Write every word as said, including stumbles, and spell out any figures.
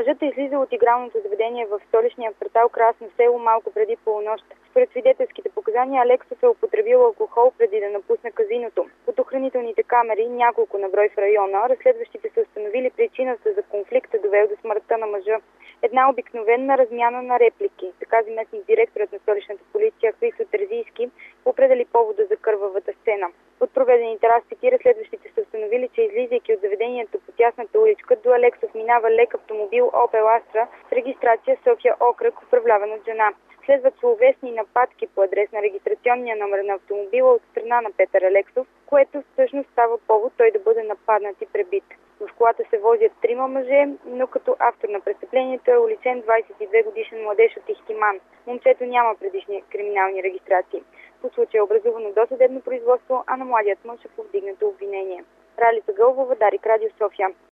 Мъжът е излизал от игралното заведение в столичния квартал Красно село малко преди полунощ. Според свидетелските показания Алексов е употребил алкохол преди да напусне казиното. От охранителните камери, няколко на брой в района, разследващите са установили причината за конфликта, довел до смъртта на мъжа. Една обикновена размяна на реплики. Така заместник директорът на столичната полиция Христо Терзийски определи повода за кървавата сцена. От проведените разпити разследващите са установили, че излизайки от заведението по тясната уличка, до Алексов минава лек автомобил Опел Астра с регистрация София окръг, управляван от жена. Следват словесни нападки по адрес на регистрационния номер на автомобила от страна на Петър Алексов, което всъщност става повод той да бъде нападнат и пребит. В колата се возят трима мъже, но като автор на престъплението е уличен двадесет и две годишен младеж от Ихтиман. Момчето няма предишни криминални регистрации. По случая е образувано досъдебно производство, а на младият мъж е повдигнато обвинение. Ралица Гълбова, Дарик Радио, София.